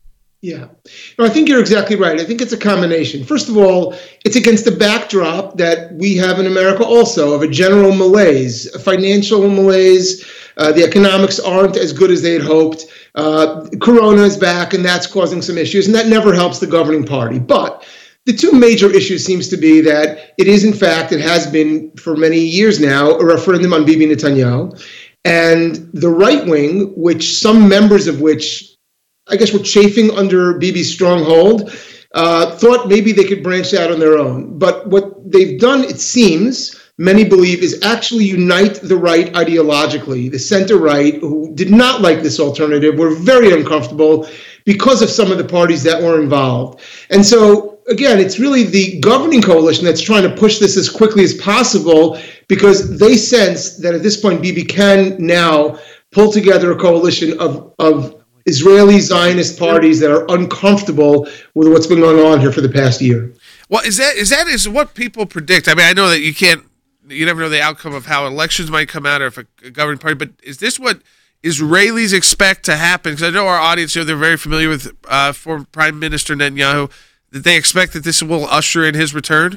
Yeah. No, I think you're exactly right. I think it's a combination. First of all, it's against the backdrop that we have in America also of a general malaise, a financial malaise. Uh, the economics aren't as good as they had hoped. Uh, Corona is back, and that's causing some issues, and that never helps the governing party. But the two major issues seems to be that it is, in fact, it has been for many years now, a referendum on Bibi Netanyahu. And the right wing, which some members of which I guess were chafing under Bibi's stronghold, uh, thought maybe they could branch out on their own. But what they've done, it seems, many believe, is actually unite the right ideologically. The center right, who did not like this alternative, were very uncomfortable because of some of the parties that were involved. And so, again, it's really the governing coalition that's trying to push this as quickly as possible because they sense that at this point, Bibi can now pull together a coalition of, of Israeli Zionist parties that are uncomfortable with what's been going on here for the past year. Well, is that is that is what people predict? I mean, I know that you can't, you never know the outcome of how elections might come out or if a, a governing party, but is this what Israelis expect to happen? Because I know our audience here, they're very familiar with uh, former Prime Minister Netanyahu, that they expect that this will usher in his return?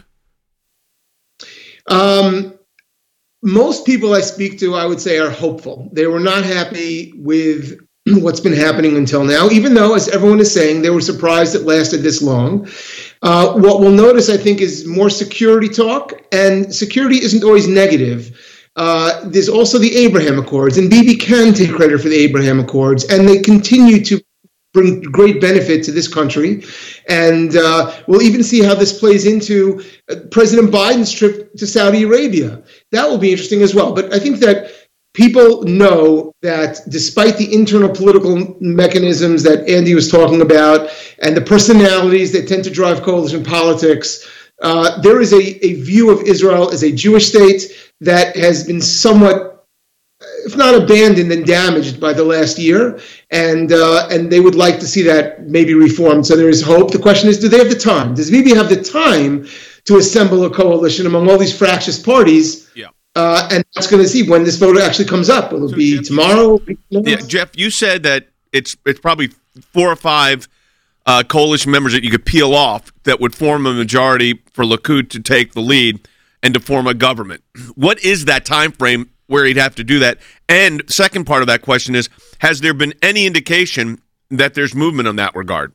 Um, most people I speak to, I would say, are hopeful. They were not happy with what's been happening until now, even though, as everyone is saying, they were surprised it lasted this long. Uh, what we'll notice, I think, is more security talk, and security isn't always negative. Uh, there's also the Abraham Accords, and Bibi can take credit for the Abraham Accords, and they continue to bring great benefit to this country. And uh, we'll even see how this plays into uh, President Biden's trip to Saudi Arabia. That will be interesting as well. But I think that people know that despite the internal political mechanisms that Andy was talking about and the personalities that tend to drive coalition politics, uh, there is a, a view of Israel as a Jewish state that has been somewhat, if not abandoned, then damaged by the last year. And uh, and they would like to see that maybe reformed. So there is hope. The question is, do they have the time? Does Bibi have the time to assemble a coalition among all these fractious parties? Yeah. Uh, and that's going to see when this vote actually comes up. Will it so be Jeff, tomorrow? Yeah, Jeff, you said that it's it's probably four or five uh, coalition members that you could peel off that would form a majority for Likud to take the lead and to form a government. What is that time frame where he'd have to do that? And second part of that question is, has there been any indication that there's movement in that regard?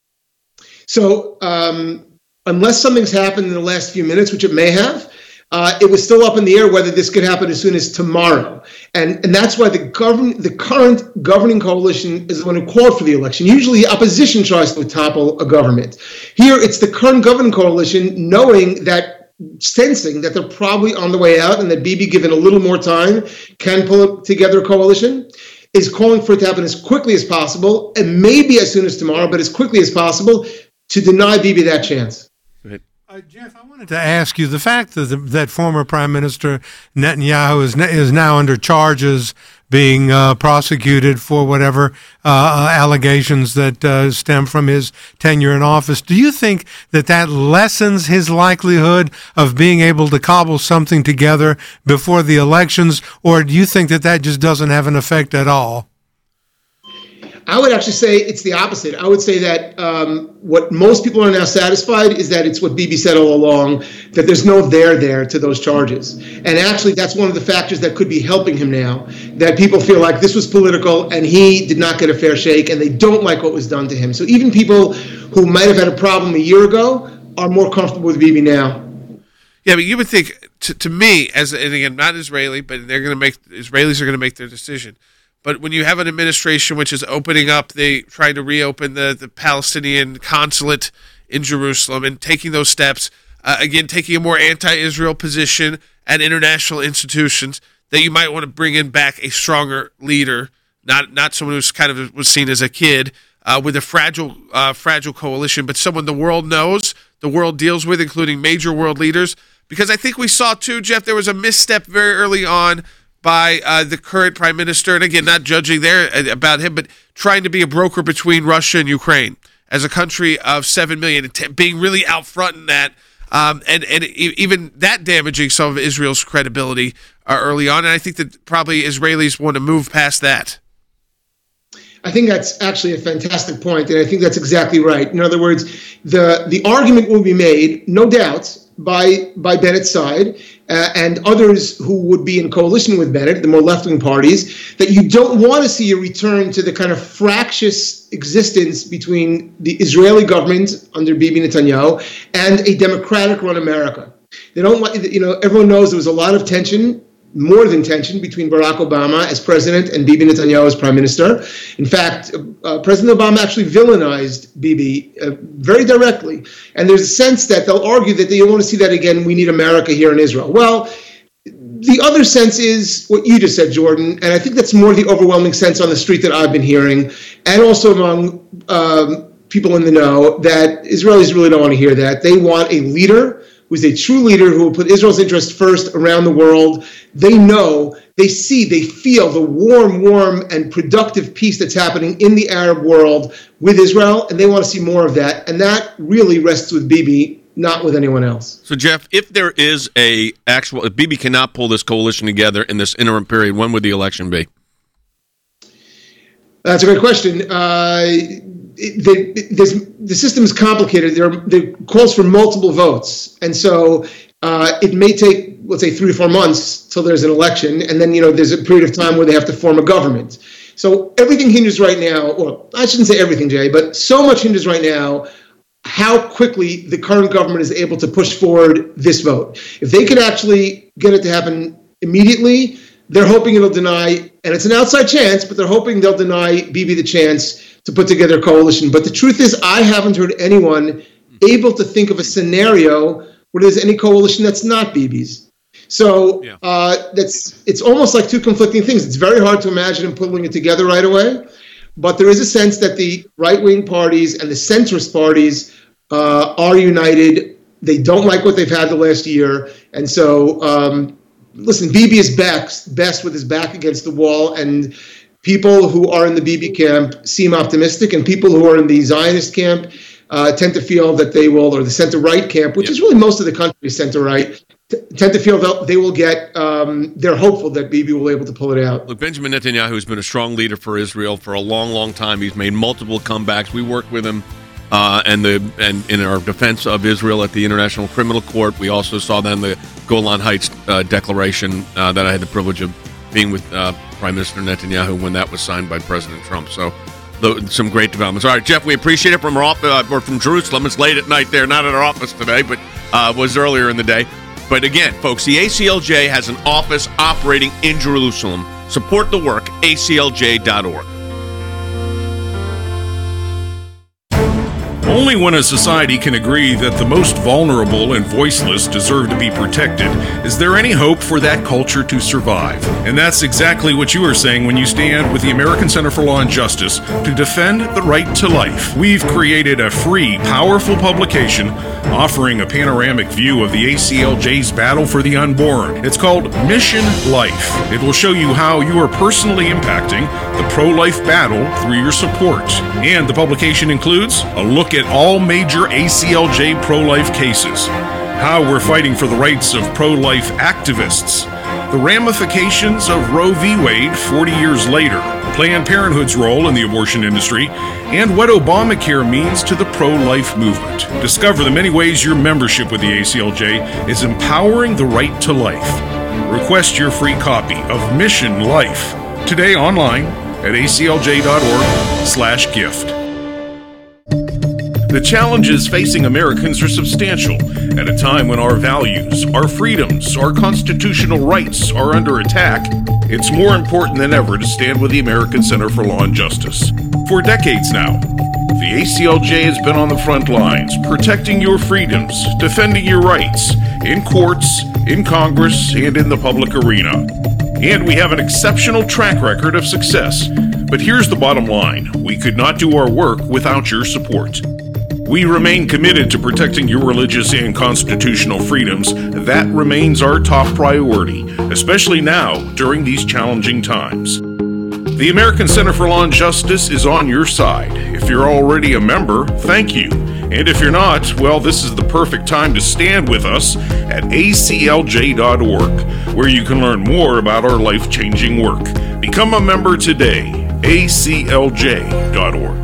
So um, unless something's happened in the last few minutes, which it may have, Uh, it was still up in the air whether this could happen as soon as tomorrow. And and that's why the govern the current governing coalition is the one who called for the election. Usually the opposition tries to topple a government. Here it's the current governing coalition knowing that, sensing that they're probably on the way out and that Bibi, given a little more time, can pull together a coalition, is calling for it to happen as quickly as possible, and maybe as soon as tomorrow, but as quickly as possible, to deny Bibi that chance. Right. Uh, Jeff, I wanted to ask you, the fact that the, that former Prime Minister Netanyahu is is now under charges, being uh, prosecuted for whatever uh, allegations that uh, stem from his tenure in office, do you think that that lessens his likelihood of being able to cobble something together before the elections, or do you think that that just doesn't have an effect at all? I would actually say it's the opposite. I would say that um, what most people are now satisfied is that it's what Bibi said all along, that there's no there there to those charges. And actually, that's one of the factors that could be helping him now, that people feel like this was political and he did not get a fair shake and they don't like what was done to him. So even people who might have had a problem a year ago are more comfortable with Bibi now. Yeah, but you would think, to, to me, as and again, not Israeli, but they're going to make, Israelis are going to make their decision. But when you have an administration which is opening up, they trying to reopen the, the Palestinian consulate in Jerusalem and taking those steps, uh, again, taking a more anti-Israel position at international institutions, that you might want to bring in back a stronger leader, not not someone who's kind of was seen as a kid uh, with a fragile uh, fragile coalition, but someone the world knows, the world deals with, including major world leaders. Because I think we saw, too, Jeff, there was a misstep very early on by uh, the current prime minister, and again, not judging there about him, but trying to be a broker between Russia and Ukraine as a country of seven million, t- being really out front in that, um, and, and even that damaging some of Israel's credibility uh, early on. And I think that probably Israelis want to move past that. I think that's actually a fantastic point, and I think that's exactly right. In other words, the the argument will be made, no doubt, by by Bennett's side uh, and others who would be in coalition with Bennett, the more left-wing parties, that you don't want to see a return to the kind of fractious existence between the Israeli government under Bibi Netanyahu and a democratic-run America. They don't want, you know, everyone knows there was a lot of tension, more than tension, between Barack Obama as president and Bibi Netanyahu as prime minister. In fact, uh, President Obama actually villainized Bibi uh, very directly. And there's a sense that they'll argue that they don't want to see that again. We need America here in Israel. Well, the other sense is what you just said, Jordan, and I think that's more the overwhelming sense on the street that I've been hearing, and also among um, people in the know, that Israelis really don't want to hear that. They want a leader who's a true leader who will put Israel's interest first around the world. They know, they see, they feel the warm, warm and productive peace that's happening in the Arab world with Israel, and they want to see more of that. And that really rests with Bibi, not with anyone else. So, Jeff, if there is a actual, if Bibi cannot pull this coalition together in this interim period, when would the election be? That's a great question. Uh, it, the, the system is complicated. There, there calls for multiple votes. And so uh, it may take, let's say, three or four months till there's an election. And then, you know, there's a period of time where they have to form a government. So everything hinges right now, well, I shouldn't say everything, Jay, but so much hinges right now how quickly the current government is able to push forward this vote. If they could actually get it to happen immediately, they're hoping it'll deny, and it's an outside chance, but they're hoping they'll deny Bibi the chance to put together a coalition. But the truth is, I haven't heard anyone able to think of a scenario where there's any coalition that's not Bibi's. So yeah. uh, that's it's almost like two conflicting things. It's very hard to imagine them pulling it together right away. But there is a sense that the right-wing parties and the centrist parties uh, are united. They don't like what they've had the last year. And so, um, listen, Bibi is best, best with his back against the wall. And people who are in the Bibi camp seem optimistic. And people who are in the Zionist camp uh, tend to feel that they will, or the center-right camp, which yep. is really most of the country center-right, tend to feel that they will get, um, they're hopeful that Bibi will be able to pull it out. Look, Benjamin Netanyahu has been a strong leader for Israel for a long, long time. He's made multiple comebacks. We worked with him uh, and the and in our defense of Israel at the International Criminal Court. We also saw then the Golan Heights uh, declaration uh, that I had the privilege of being with uh, Prime Minister Netanyahu when that was signed by President Trump. So the, some great developments. All right, Jeff, we appreciate it from our off, uh, or from Jerusalem. It's late at night there, not at our office today, but uh, was earlier in the day. But again, folks, the A C L J has an office operating in Jerusalem. Support the work, A C L J dot org. Only when a society can agree that the most vulnerable and voiceless deserve to be protected is there any hope for that culture to survive. And that's exactly what you are saying when you stand with the American Center for Law and Justice to defend the right to life. We've created a free, powerful publication offering a panoramic view of the A C L J's battle for the unborn. It's called Mission Life. It will show you how you are personally impacting the pro-life battle through your support. And the publication includes a look at all major A C L J pro-life cases, how we're fighting for the rights of pro-life activists, the ramifications of Roe v. Wade forty years later, Planned Parenthood's role in the abortion industry, and what Obamacare means to the pro-life movement. Discover the many ways your membership with the A C L J is empowering the right to life. Request your free copy of Mission Life today online at A C L J dot org slash gift. The challenges facing Americans are substantial at a time when our values, our freedoms, our constitutional rights are under attack. It's more important than ever to stand with the American Center for Law and Justice. For decades now, the A C L J has been on the front lines, protecting your freedoms, defending your rights, in courts, in Congress, and in the public arena. And we have an exceptional track record of success. But here's the bottom line. We could not do our work without your support. We remain committed to protecting your religious and constitutional freedoms. That remains our top priority, especially now during these challenging times. The American Center for Law and Justice is on your side. If you're already a member, thank you. And if you're not, well, this is the perfect time to stand with us at A C L J dot org, where you can learn more about our life-changing work. Become a member today. A C L J dot org.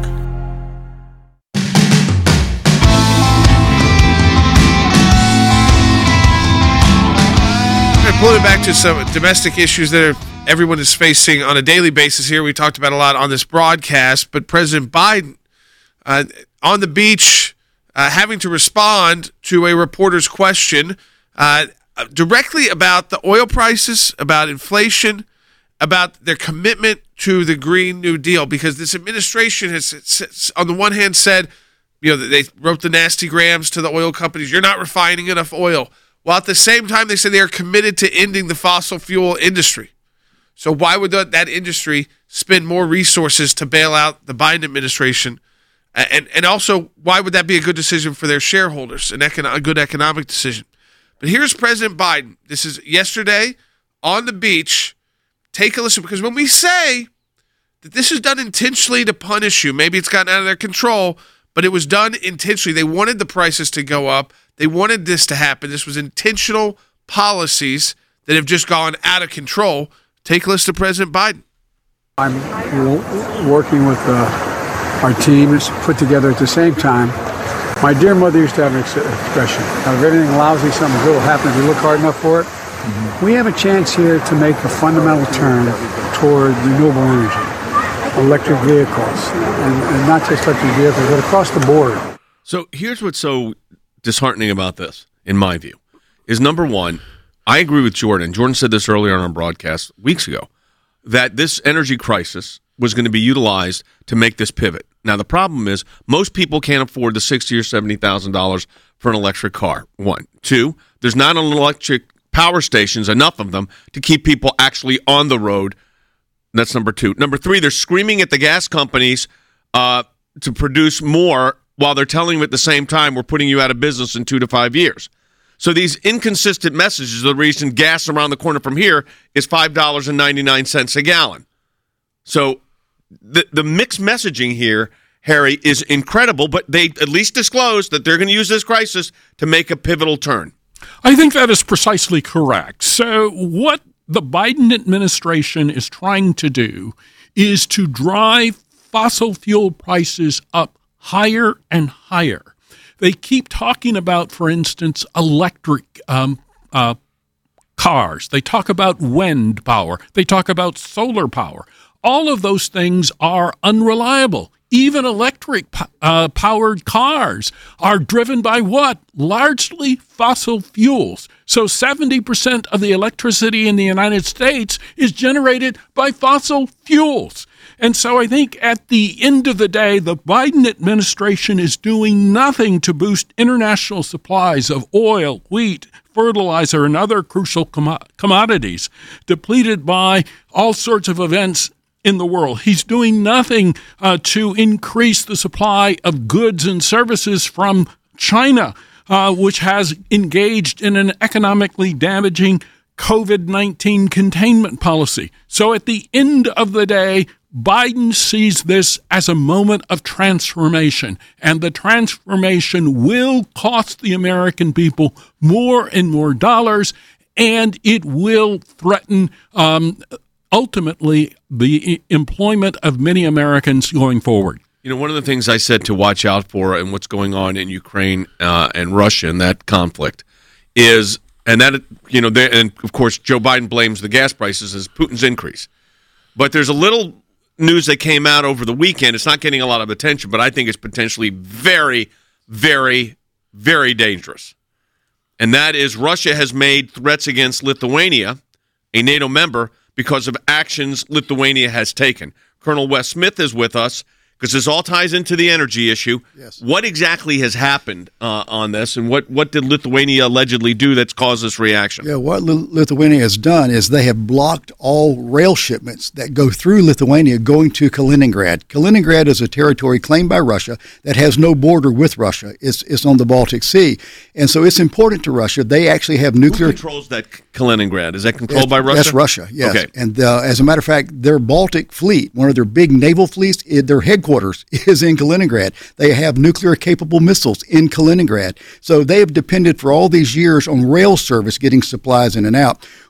Pulling it back to some domestic issues that are, everyone is facing on a daily basis here. We talked about a lot on this broadcast, but President Biden uh, on the beach uh, having to respond to a reporter's question uh, directly about the oil prices, about inflation, about their commitment to the Green New Deal, because this administration has, on the one hand, said, you know, they wrote the nasty grams to the oil companies, you're not refining enough oil. While at the same time, they say they are committed to ending the fossil fuel industry. So why would that, that industry spend more resources to bail out the Biden administration? And and also, why would that be a good decision for their shareholders, an econ- a good economic decision? But here's President Biden. This is yesterday on the beach. Take a listen, because when we say that this is done intentionally to punish you, maybe it's gotten out of their control, but it was done intentionally. They wanted the prices to go up. They wanted this to happen. This was intentional policies that have just gone out of control. Take a listen to President Biden. I'm w- working with uh, our team. It's put together at the same time. My dear mother used to have an ex- expression, out of everything lousy, something good will happen if you look hard enough for it. Mm-hmm. We have a chance here to make a fundamental turn toward renewable energy, electric vehicles, and, and not just electric vehicles, but across the board. So here's what's so disheartening about this, in my view, is number one, I agree with Jordan. Jordan said this earlier on our broadcast weeks ago, that this energy crisis was going to be utilized to make this pivot. Now, the problem is most people can't afford the sixty thousand dollars or seventy thousand dollars for an electric car, one. Two, there's not an electric power stations, enough of them, to keep people actually on the road. That's number two. Number three, they're screaming at the gas companies uh, to produce more while they're telling them at the same time, we're putting you out of business in two to five years. So these inconsistent messages are the reason gas around the corner from here is five dollars and ninety-nine cents a gallon. So the the mixed messaging here, Harry, is incredible, but they at least disclosed that they're going to use this crisis to make a pivotal turn. I think that is precisely correct. So what the Biden administration is trying to do is to drive fossil fuel prices up higher and higher. They keep talking about, for instance, electric um, uh, cars. They talk about wind power. They talk about solar power. All of those things are unreliable. Even electric uh, powered cars are driven by what? Largely fossil fuels. So seventy percent of the electricity in the United States is generated by fossil fuels. And so I think at the end of the day, the Biden administration is doing nothing to boost international supplies of oil, wheat, fertilizer, and other crucial com- commodities depleted by all sorts of events in the world. He's doing nothing uh, to increase the supply of goods and services from China, uh, which has engaged in an economically damaging covid nineteen containment policy. So at the end of the day, Biden sees this as a moment of transformation, and the transformation will cost the American people more and more dollars, and it will threaten um, ultimately the employment of many Americans going forward. You know, one of the things I said to watch out for and what's going on in Ukraine uh, and Russia and that conflict is, and that, you know, and of course Joe Biden blames the gas prices as Putin's increase. But there's a little news that came out over the weekend. It's not getting a lot of attention, but I think it's potentially very, very, very dangerous. And that is Russia has made threats against Lithuania, a NATO member, because of actions Lithuania has taken. Colonel Wes Smith is with us because this all ties into the energy issue. Yes. What exactly has happened uh, on this, and what, what did Lithuania allegedly do that's caused this reaction? Yeah, what L- Lithuania has done is they have blocked all rail shipments that go through Lithuania going to Kaliningrad. Kaliningrad is a territory claimed by Russia that has no border with Russia. It's, it's on the Baltic Sea. And so it's important to Russia. They actually have nuclear... Who controls that Kaliningrad? Is that controlled that's, by Russia? That's Russia, yes. Okay. And uh, as a matter of fact, their Baltic fleet, one of their big naval fleets, their headquarters is in Kaliningrad. They have nuclear-capable missiles in Kaliningrad. So they have depended for all these years on rail service getting supplies in and out.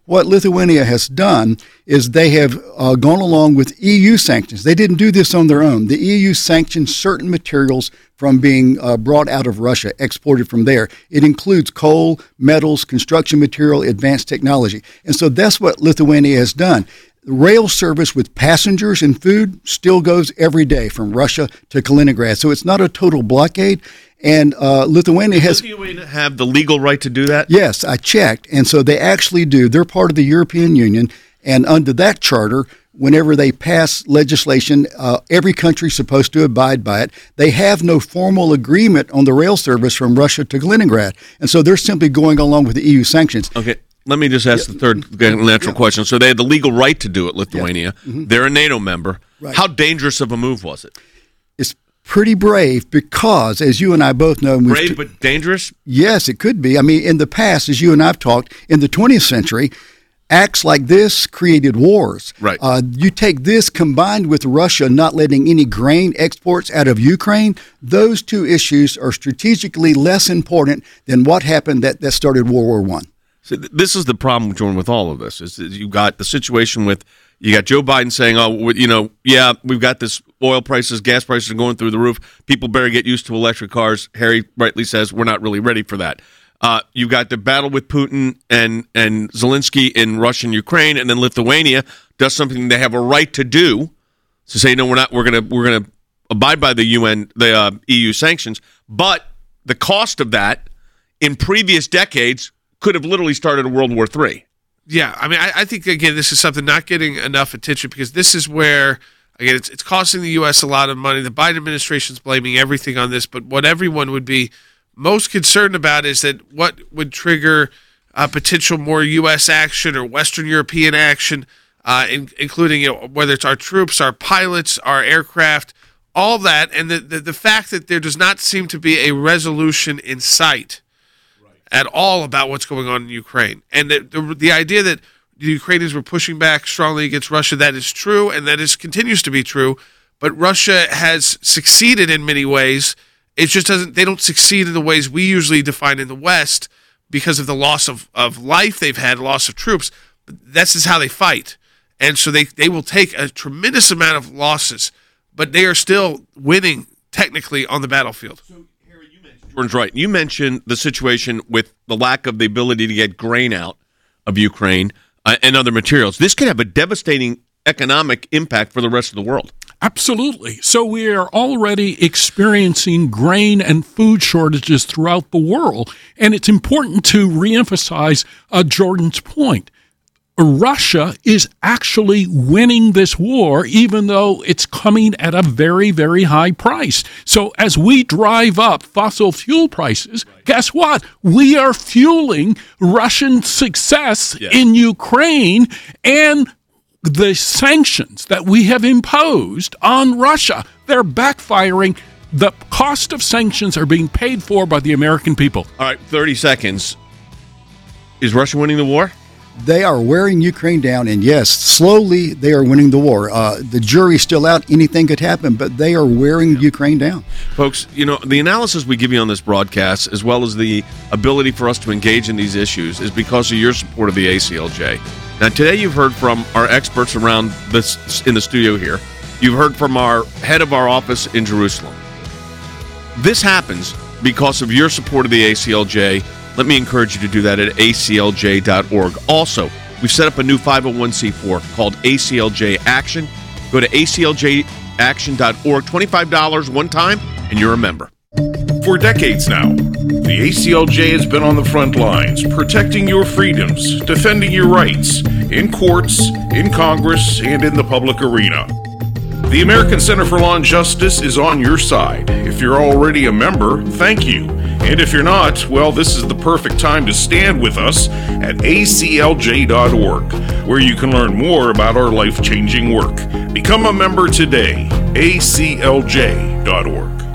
What Lithuania has done is they have uh, gone along with E U sanctions. They didn't do this on their own. The E U sanctioned certain materials from being uh, brought out of Russia, exported from there. It includes coal, metals, construction material, advanced technology. And so that's what Lithuania has done. Rail service with passengers and food still goes every day from Russia to Kaliningrad. So it's not a total blockade. And uh, Lithuania has... Does Lithuania have the legal right to do that? Yes, I checked. And so they actually do. They're part of the European Union. And under that charter, whenever they pass legislation, uh, every country is supposed to abide by it. They have no formal agreement on the rail service from Russia to Kaliningrad. And so they're simply going along with the E U sanctions. Okay. Let me just ask yeah. the third natural yeah. question. So they had the legal right to do it, Lithuania. Yeah. Mm-hmm. They're a NATO member. Right. How dangerous of a move was it? It's pretty brave because, as you and I both know... Brave but dangerous? Yes, it could be. I mean, in the past, as you and I have talked, in the twentieth century, acts like this created wars. Right. Uh, you take this combined with Russia not letting any grain exports out of Ukraine, those two issues are strategically less important than what happened that, that started World War One. So th- this is the problem, Jordan, with all of this. Is, is you got the situation with, you got Joe Biden saying, oh, you know, yeah, we've got this oil prices, gas prices are going through the roof. People better get used to electric cars. Harry rightly says we're not really ready for that. Uh, you got the battle with Putin and, and Zelensky in Russia and Ukraine, and then Lithuania does something they have a right to do to say, no, we're not. We're gonna we're gonna abide by the U N, the uh, E U sanctions. But the cost of that in previous decades could have literally started a World War Three. Yeah, I mean, I, I think, again, this is something not getting enough attention because this is where, again, it's, it's costing the U S a lot of money. The Biden administration is blaming everything on this, but what everyone would be most concerned about is that what would trigger uh, potential more U S action or Western European action, uh, in, including, you know, whether it's our troops, our pilots, our aircraft, all that, and the, the, the fact that there does not seem to be a resolution in sight at all about what's going on in Ukraine. And the, the the idea that the Ukrainians were pushing back strongly against Russia, that is true, and that is continues to be true. But Russia has succeeded in many ways. It just doesn't, they don't succeed in the ways we usually define in the West because of the loss of, of life they've had, loss of troops. That's just how they fight. And so they, they will take a tremendous amount of losses, but they are still winning technically on the battlefield. So, Jordan's right. You mentioned the situation with the lack of the ability to get grain out of Ukraine uh, and other materials. This could have a devastating economic impact for the rest of the world. Absolutely. So we are already experiencing grain and food shortages throughout the world. And it's important to reemphasize uh, Jordan's point. Russia is actually winning this war, even though it's coming at a very, very high price. So as we drive up fossil fuel prices, right. guess what? We are fueling Russian success yeah. in Ukraine and the sanctions that we have imposed on Russia. They're backfiring. The cost of sanctions are being paid for by the American people. All right, thirty seconds. Is Russia winning the war? They are wearing Ukraine down, and yes, slowly they are winning the war. Uh, the jury's still out. Anything could happen, but they are wearing yeah. Ukraine down. Folks, you know, the analysis we give you on this broadcast, as well as the ability for us to engage in these issues, is because of your support of the A C L J. Now, today you've heard from our experts around this in the studio here. You've heard from our head of our office in Jerusalem. This happens because of your support of the A C L J. Let me encourage you to do that at A C L J dot org. Also, we've set up a new five oh one c four called A C L J Action. Go to A C L J action dot org, twenty-five dollars one time, and you're a member. For decades now, the A C L J has been on the front lines, protecting your freedoms, defending your rights, in courts, in Congress, and in the public arena. The American Center for Law and Justice is on your side. If you're already a member, thank you. And if you're not, well, this is the perfect time to stand with us at A C L J dot org, where you can learn more about our life-changing work. Become a member today, A C L J dot org.